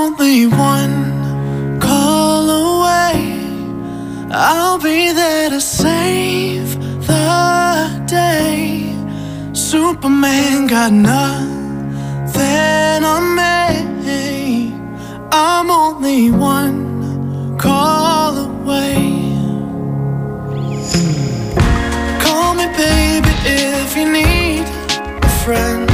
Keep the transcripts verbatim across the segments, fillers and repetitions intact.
only one call away. I'll be there to save the day. Superman got nothing on me. I'm only one call away. Call me baby if you need a friend.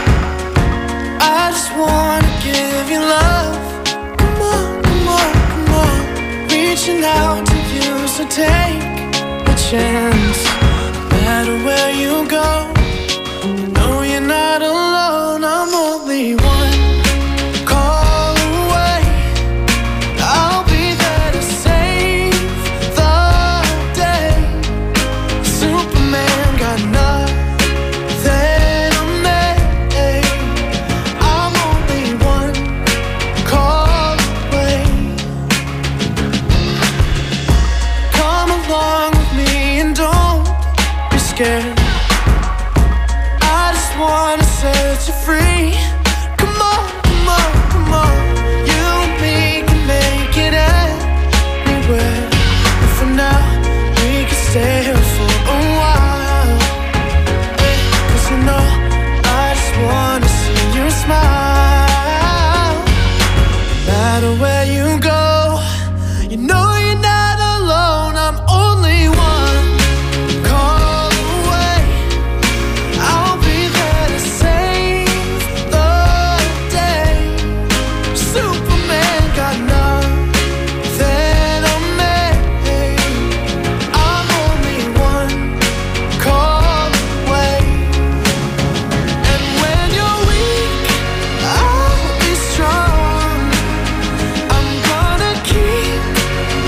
I just wanna give you love. Come on, come on, come on. Reaching out to you, so take a chance. No matter where you go, you know you're not alone. I'm only one call away. I'll be there to save the day. Superman got nothing on me. I'm only one call away. Come along with me and don't be scared. I just wanna set you free. Come on, come on, come on. You and me can make it anywhere. And for now, we can stay here for a while. Cause you know, I just wanna see you smile. No matter where you go, you know you're not alone. I'm only one call away. I'll be there to save the day. Superman got nothing on me. I'm only one call away. And when you're weak, I'll be strong. I'm gonna keep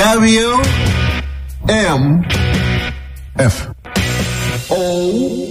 W M F O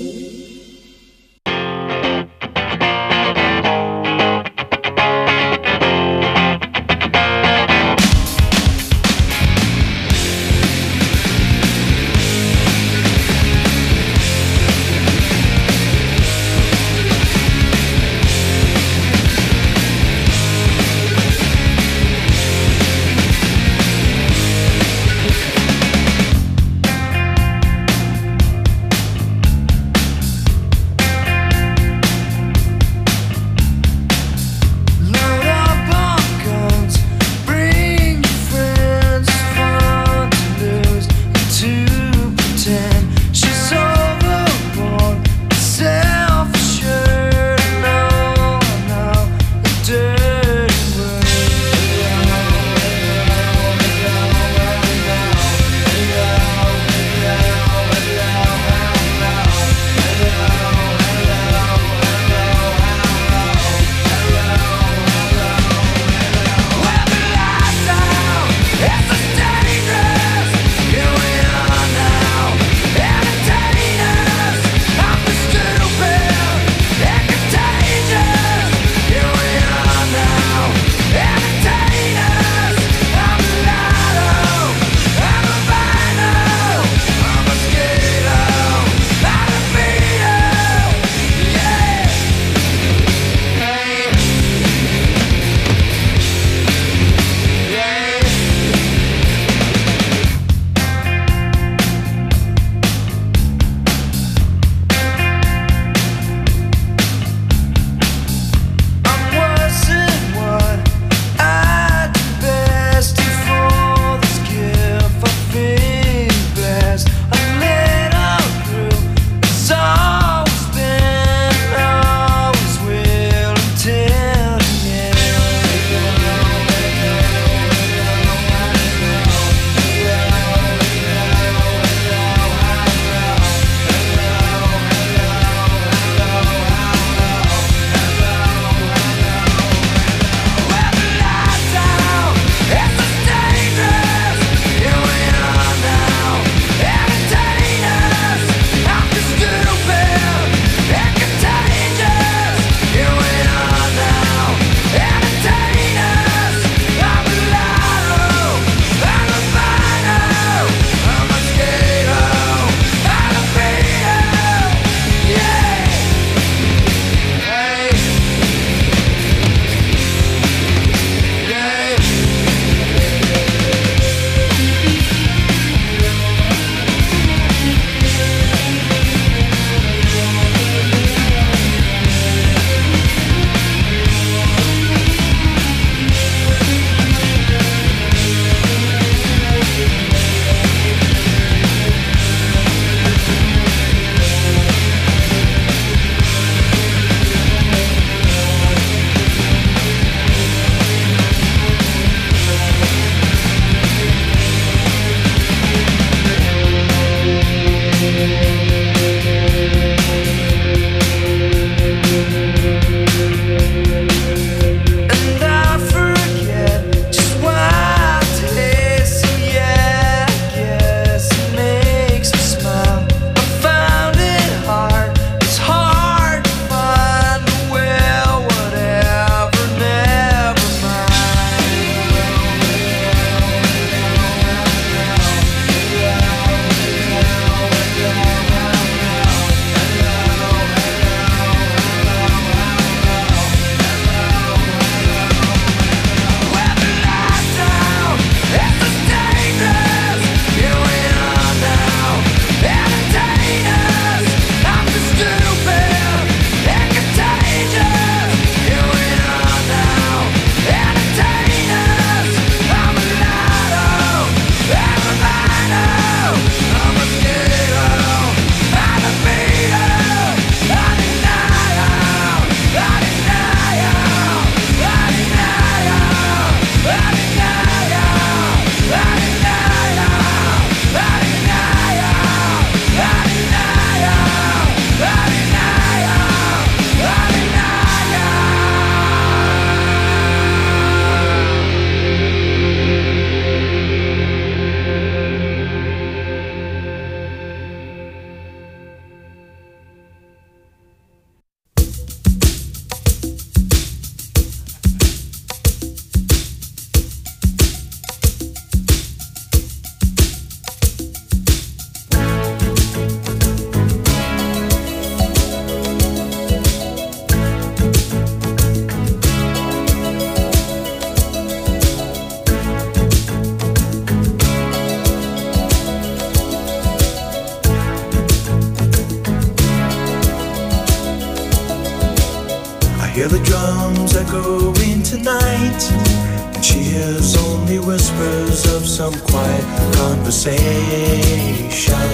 hear the drums echoing tonight, and she hears only whispers of some quiet conversation.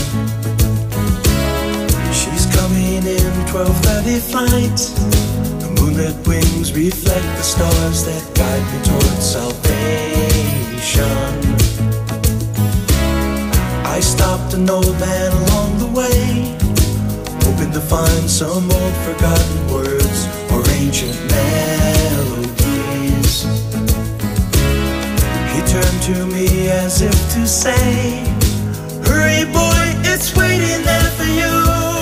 She's coming in twelve thirty flight. The moonlit wings reflect the stars that guide me towards salvation. I stopped an old man along the way, hoping to find some old forgotten words or ancient melodies. He turned to me as if to say, hurry boy, it's waiting there for you.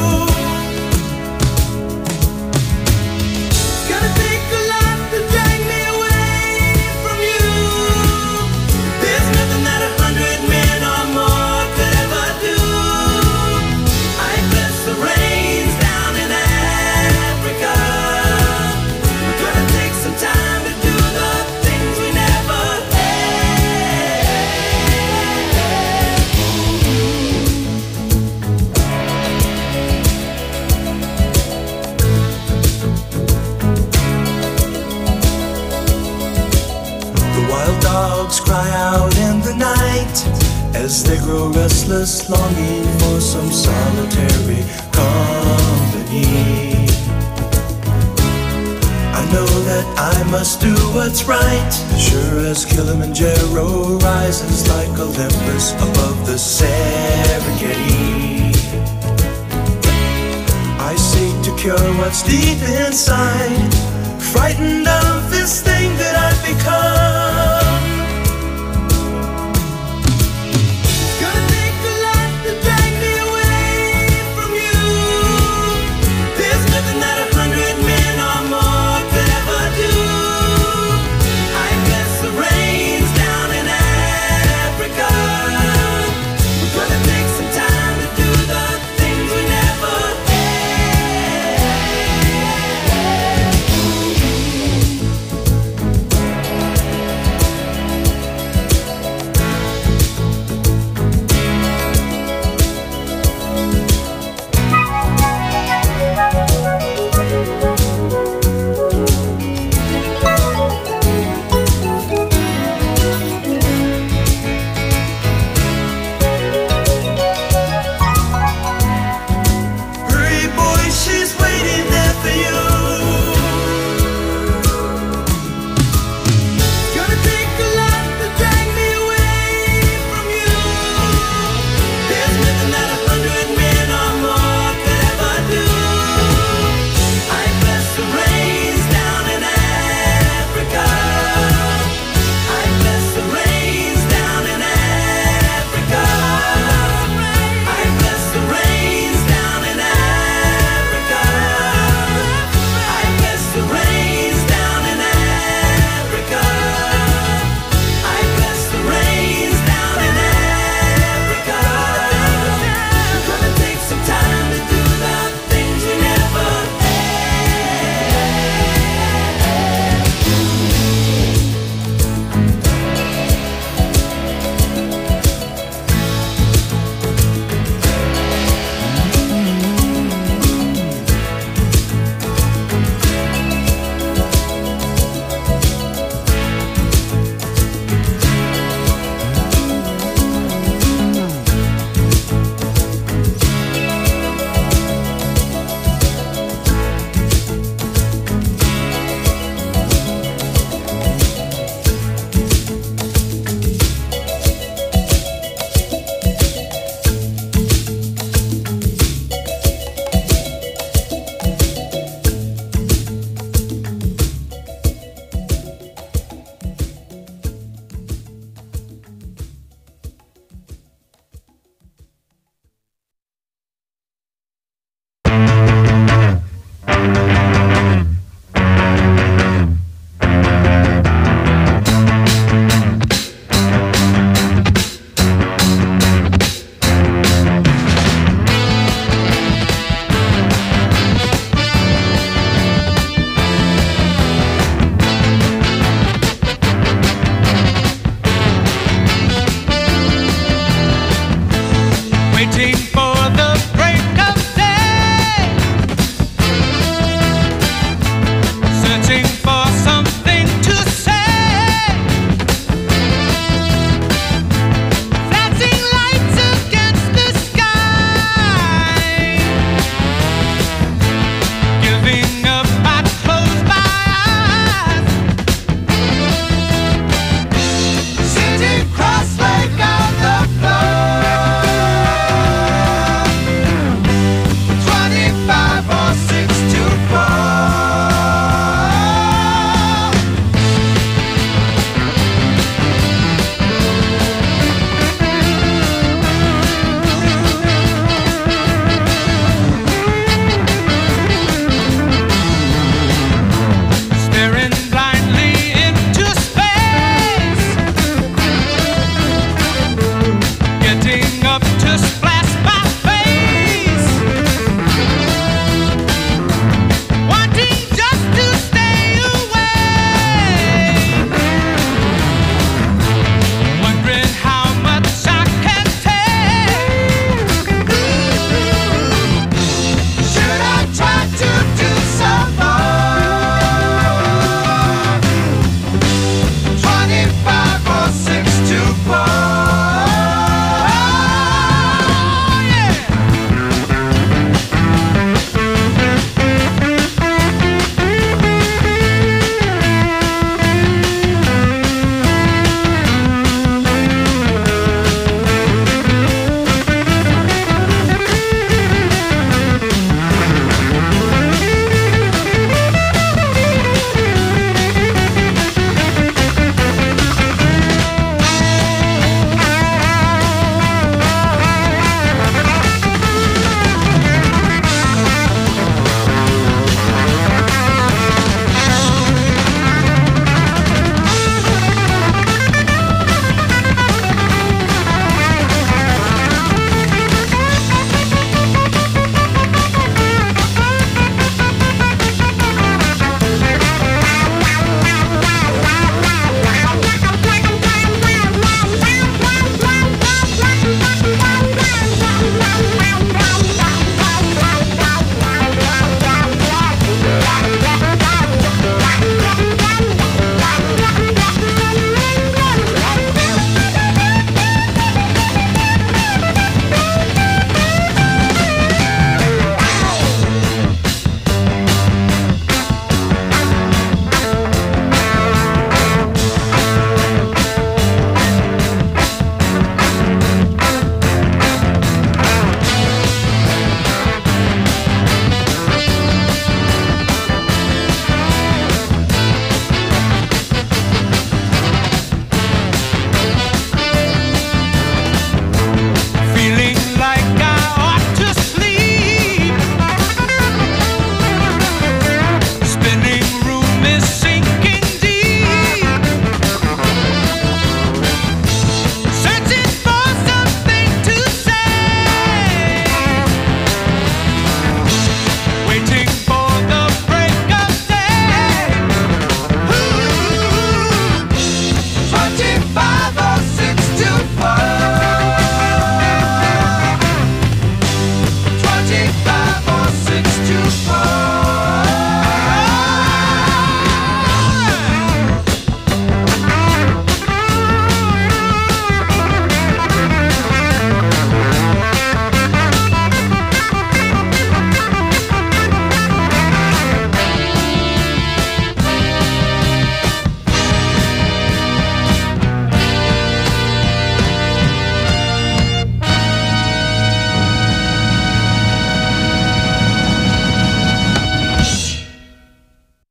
It's gonna take a lot to drag me away from you. There's nothing that a hundred men or more could ever do. I bless the rains down in Africa. We're gonna take some time to do the things we never had. The wild dogs cry out in the night as they grow restless, longing for some solitary company. I know that I must do what's right, sure as Kilimanjaro rises like Olympus above the Serengeti. I seek to cure what's deep inside, frightened of this thing that I've become. It's gonna take a lot to drag me away from you. There's nothing that a hundred men or more could ever do. I bless the rains down in Africa. We're gonna take some time to do the things we never had.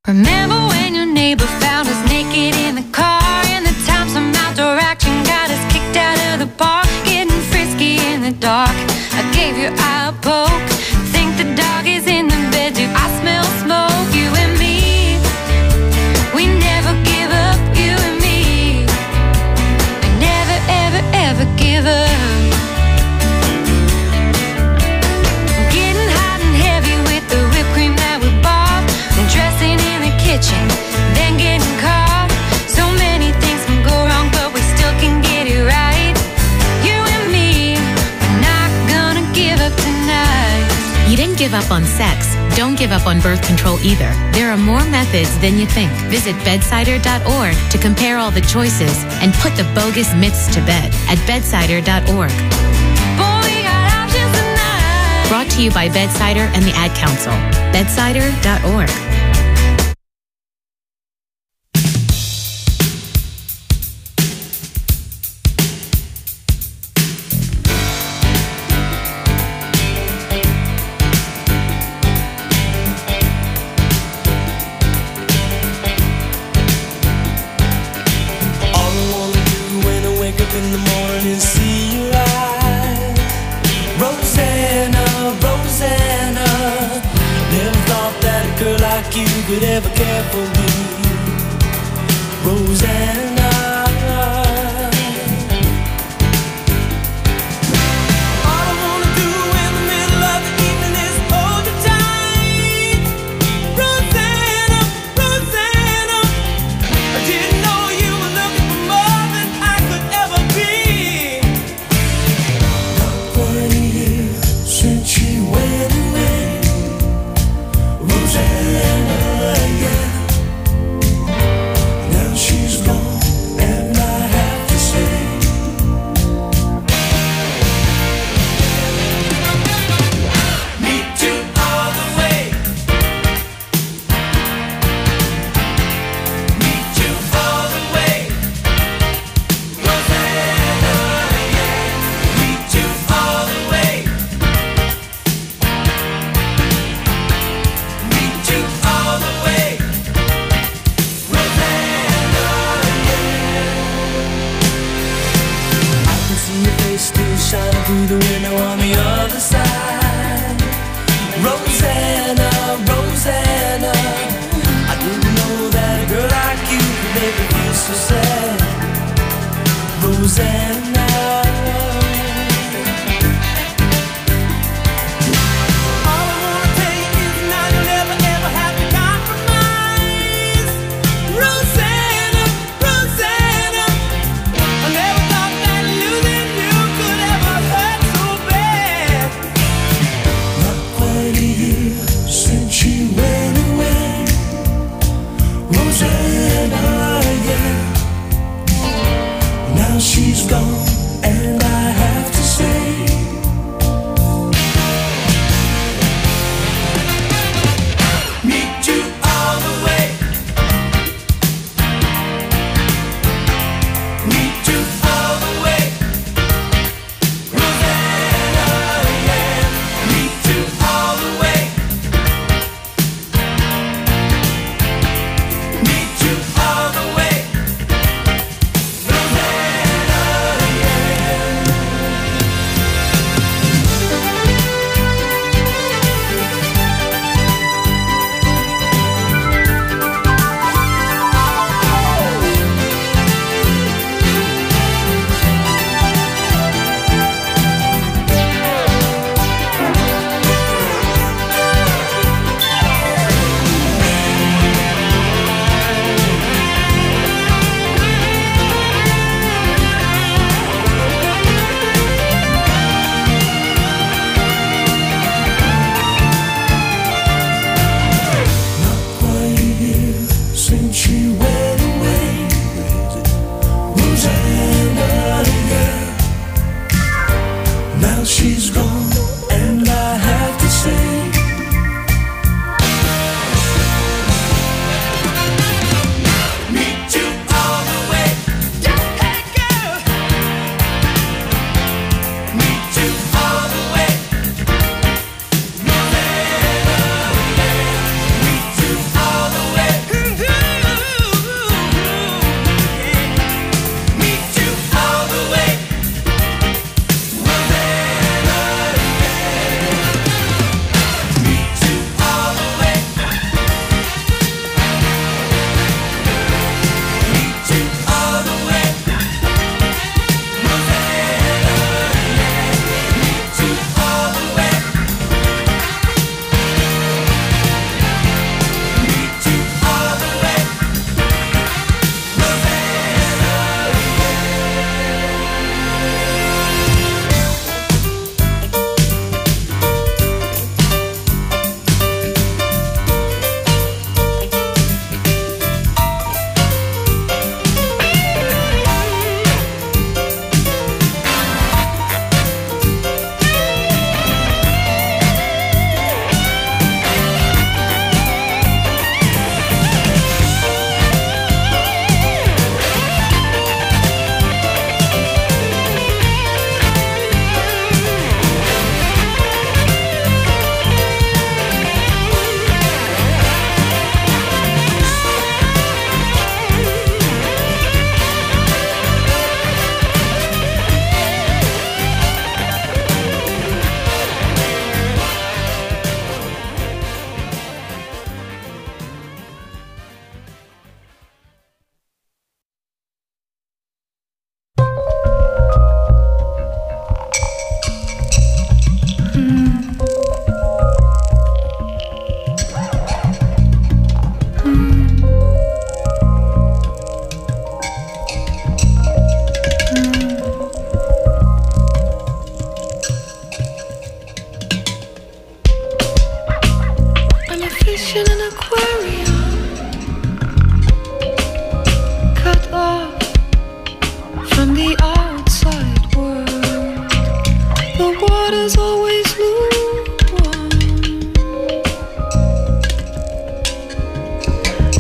Remember when your neighbor found us naked in the car, and the time some outdoor action got us kicked out of the park, getting frisky in the dark. I gave your eye a poke. Think the dog is in the bed too. I smell smoke. You and me, we never give up. You and me, we never ever ever give up. Getting hot and heavy with the whipped cream that we bought, and dressing in the kitchen, then getting caught. So many things can go wrong, but we still can get it right. You and me, we're not gonna give up tonight. You didn't give up on sex. Don't give up on birth control either. There are more methods than you think. Visit bedsider dot org to compare all the choices and put the bogus myths to bed at bedsider dot org. Boy, we got options tonight. Brought to you by Bedsider and the Ad Council. bedsider dot org. All I wanna do when I wake up in the morning is see your eyes. Rosanna, Rosanna, never thought that a girl like you could ever care for me. Rosanna. All I wanna do in the middle of the evening is hold you tight. Rosanna, Rosanna, I didn't know you were looking for more than I could ever be. Not quite a year since she went away. Rosanna, yeah. Now she's gone, and I have to say, meet you all the way. Meet you all the way. Rosanna, yeah. Meet you all the way. Meet you all the way. Rosanna, yeah. I can see your face still shining through the window on the other side. Rosanna, Rosanna, I didn't know that a girl like you could make me feel so sad. Rosanna. All I wanna tell you is now you'll never ever have to compromise. Rosanna, Rosanna, I never thought that losing you could ever hurt so bad. Not quite a year since she went away. Rosanna, yeah. Now she's gone, and I have to say, meet you all the way. Meet you all the way. Rosanna, yeah. Meet you all the way. Meet you all the way. Rosanna, yeah.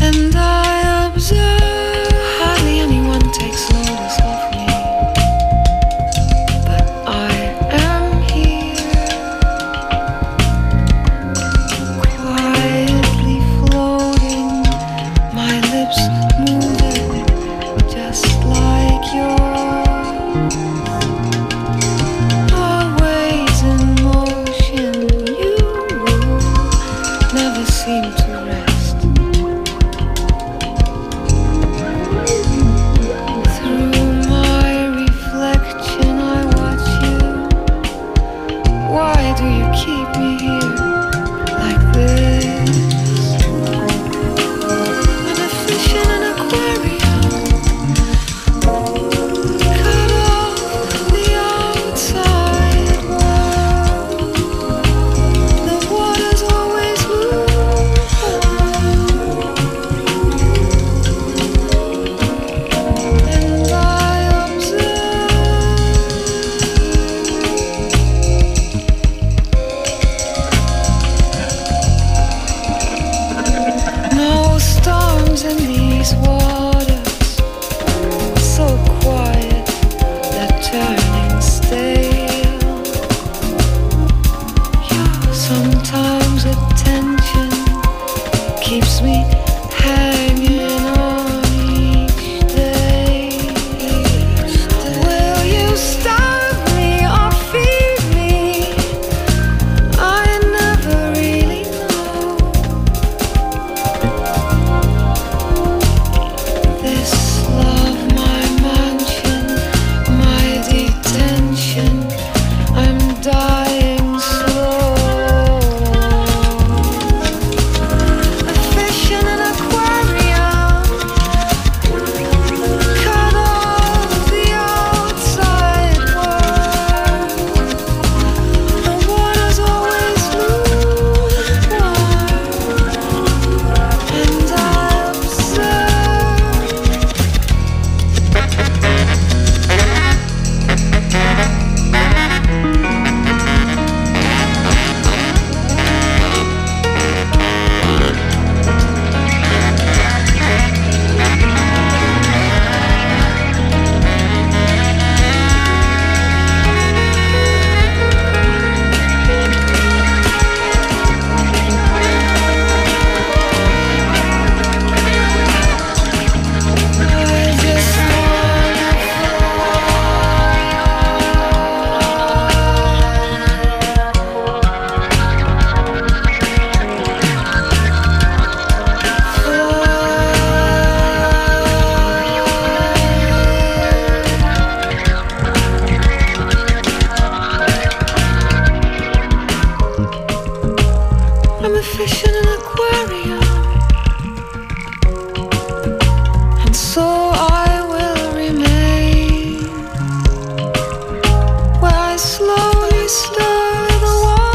And I observe hardly anyone takes notice of me, but I am here, quietly floating, my lips moving just like yours, always in motion. You never seem to rest. Through my reflection I watch you. Why do you keep me here like this? I'm a fish in an aquarium, cut off the outside world. The water's always and I observe. No storms in these waters, so quiet that turning stale. Yeah, sometimes attention keeps me hanging on each day. Will you starve me or feed me? I never really know. This love, my mansion, my detention, I'm dying slow. A fish in an aquarium, cut off the outside world. The water's always lukewarm, and I observe. I just wanna I'm a fish in an aquarium, and so I will remain, where I slowly stir the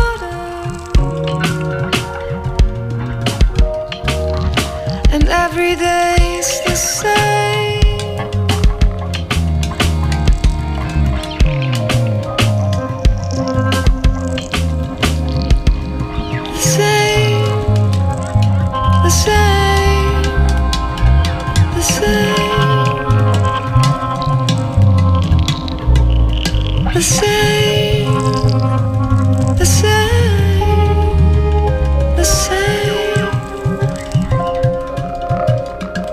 water, and every day's the same. The same, the same, the same, the same, the same, the same.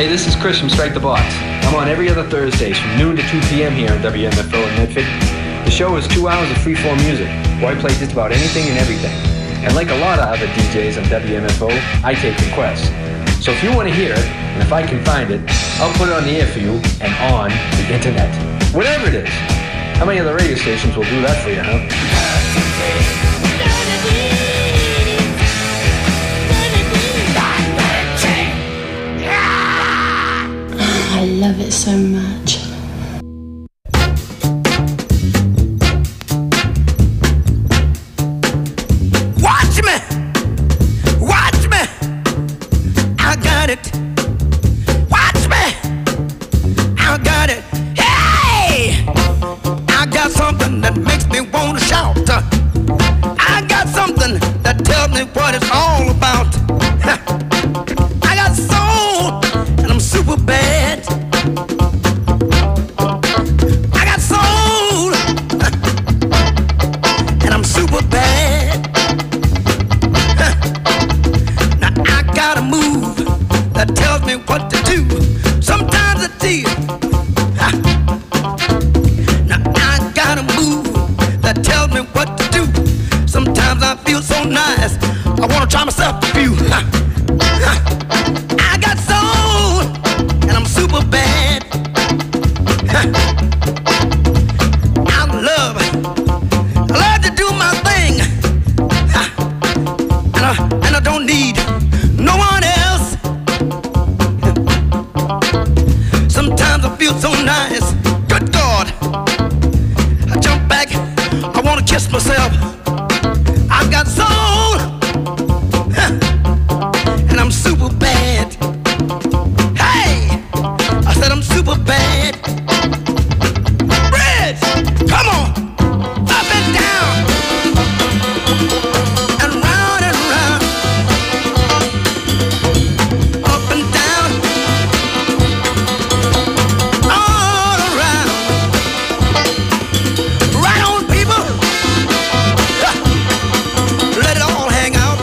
Hey, this is Chris from Strike the Box. I'm on every other Thursdays from noon to two p.m. here on W M F O in Medford. The show is two hours of free-form music, where I play just about anything and everything. And like a lot of other D Js on W M F O, I take requests. So if you want to hear it, and if I can find it, I'll put it on the air for you and on the internet. Whatever it is. How many other radio stations will do that for you, huh? I love it so much. Watch me, watch me, I got it. Watch me, I got it. Hey, I got something that makes me want to shout. I got something that tells me what it's all about. I got soul and I'm super bad. I got soul and I'm super bad. Now I got a move that tells me what to do. Sometimes it's easy. Now I got a move that tells me what to do. Sometimes I feel so nice, I wanna try myself a few. I got soul and I'm super bad. I love, I love to do my thing, and I, and I don't need no one else. Sometimes I feel so nice, good God, I jump back, I wanna kiss myself. I've got soul, and I'm super bad. Hey, I said I'm super bad. Bridge, come on, up and down, and round and round, up and down, all around. Right on, people. Let it all hang out.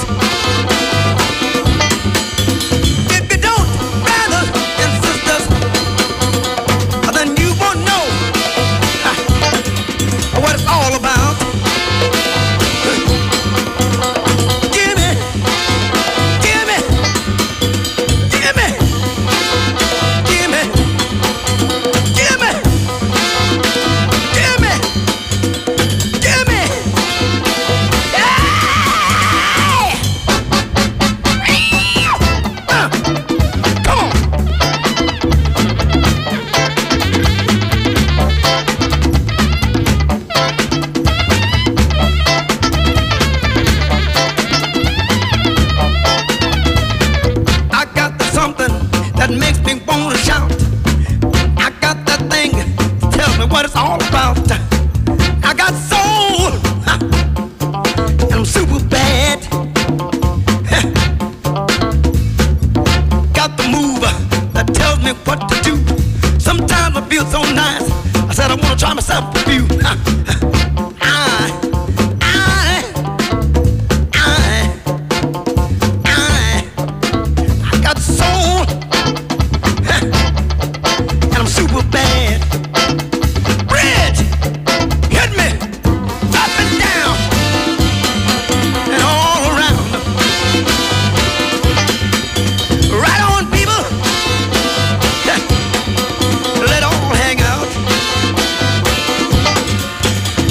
If you don't, brothers and sisters, then you won't know what it's all about. Give me, give me, give me, give me, give me, give me, give me. Hey! Uh, come on. I got the something that makes me wanna shout. I got that thing that tells me what it's all about. I got soul, and I'm super bad. Got the move that tells me what to do. Sometimes I feel so nice, I said I wanna try myself a few. I, I, I, I, I got soul, and I'm super bad. Bridge, hit me, up and down, and all around. Right on, people. Let all hang out.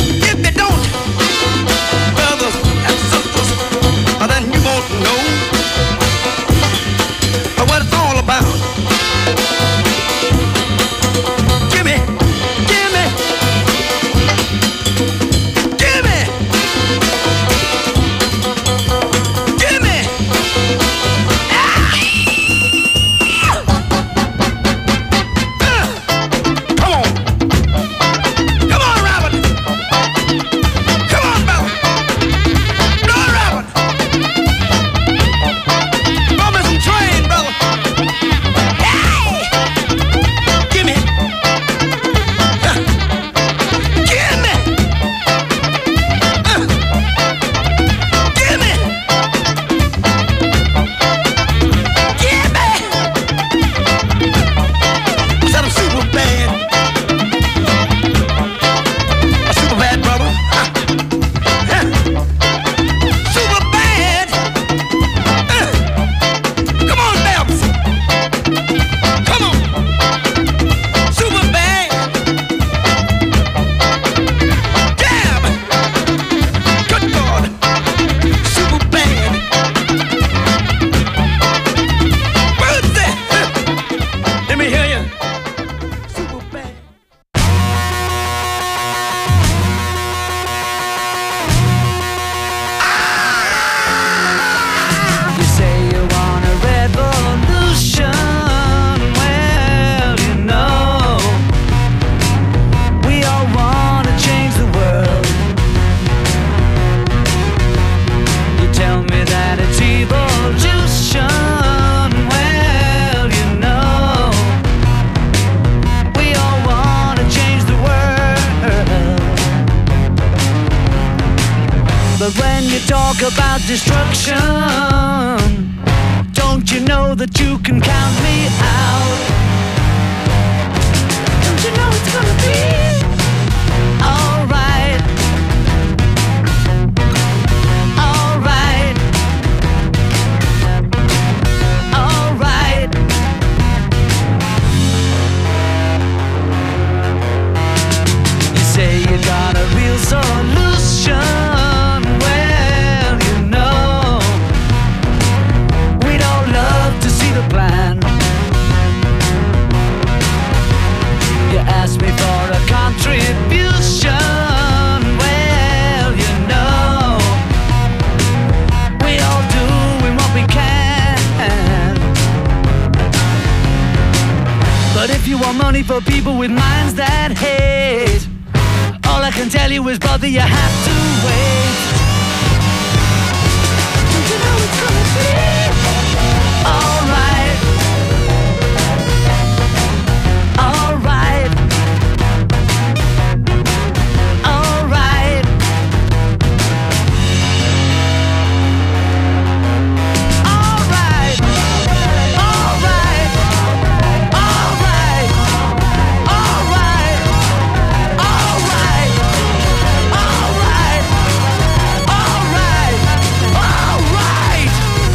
talk about destruction. Don't you know that you can count me out? Don't you know it's gonna be alright? Alright. Alright. You say you got a real solution. Well, you know, we'd all love to see the plan. You asked me for a contribution. Well, you know, we all doing what we can. But if you want money for people with minds that hate, all I can tell you is, brother, you have to wait. Don't you know it's gonna be alright? Alright. Alright. Alright. Alright. Alright. Alright. Alright. Alright. Alright. Alright.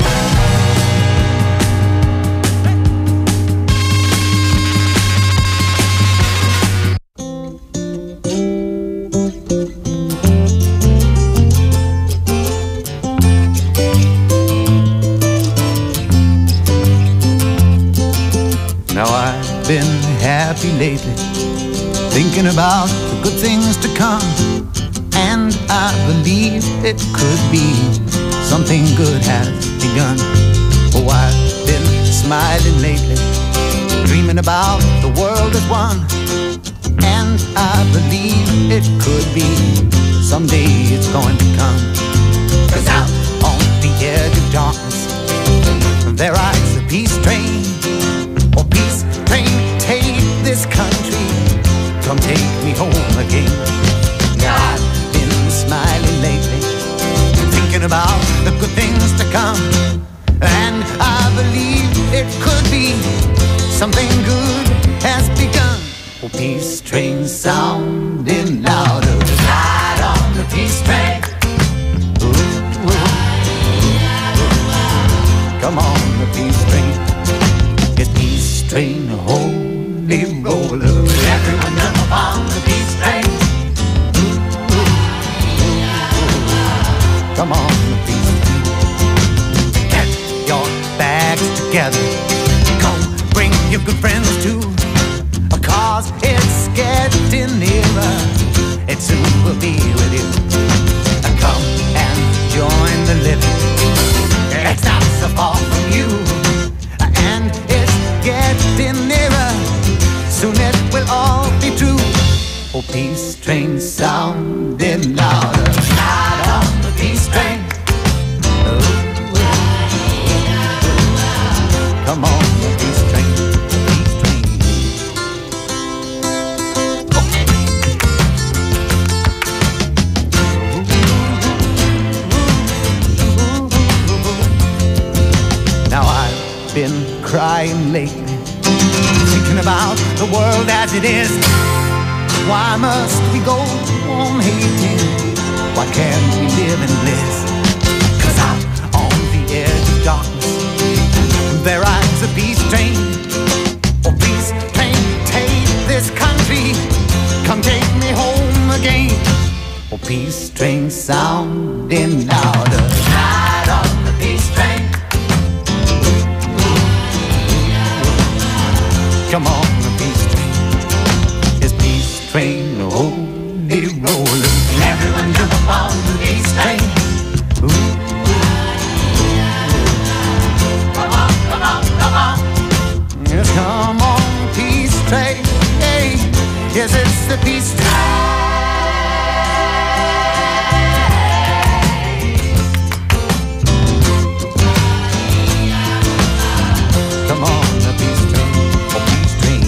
Now I've been happy lately, thinking about the good things to come, and I believe it could be something good has begun. Oh, I've been smiling lately, dreaming about the world as one, and I believe it could be someday it's going to come. 'Cause out on the edge of darkness there rides a peace train. Oh, peace train, take this country, come take me home again. Now I've been smiling lately, thinking about the good things to come, and I believe it could be something good has begun. Oh, peace train sounding louder, ride on the peace train. Ooh, ooh, ooh. Come on, the peace train. It's peace train, holy roller. Everyone jump on the peace train. Ooh, ooh, ooh, ooh. Come on, the peace train. Get your bags together. Come, bring your good friends too. 'Cause it's getting nearer. It soon will be with you. Come and join the living. It's not so far from you. And it's getting nearer. Soon it will all be true. Oh, peace train sounding louder. Ride on the peace train. Oh, come on, the peace train. Peace train. Now I've been crying lately, thinking about the world as it is. Why must we go on hating? Why can't we live in bliss? 'Cause out on the edge of darkness there rides a peace train. Oh, peace train, take this country, come take me home again. Oh, peace train sounding louder, ride on the peace train. Come on, the peace train. It's peace train, holy roller. Everyone jump on the peace train. Ooh, ooh. Come on, come on, come on. Yes, come on, peace train. Hey, yes, it's the peace train. Come on, the peace train, oh, peace train.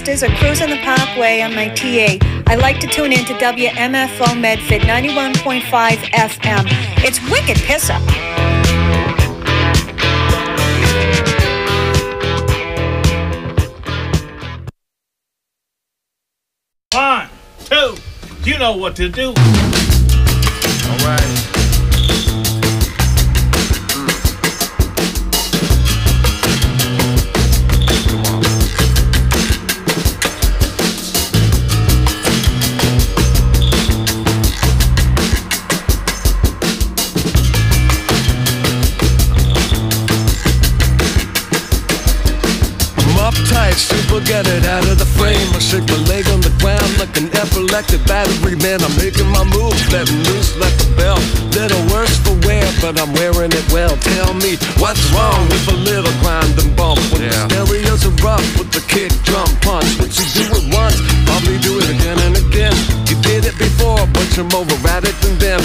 sisters are cruising the parkway on my T A. I like to tune in to W M F O Medford ninety-one point five F M. It's wicked piss up. One, two, you know what to do. All right. Super, get it out of the frame. I shake my leg on the ground like an epileptic battery man. I'm making my move, letting loose like a bell. Little worse for wear, but I'm wearing it well. Tell me what's wrong with a little grind and bump. When yeah. the stereos are rough with the kick, drum, punch. What you do it once, probably do it again and again. You did it before, but you're more erratic than them.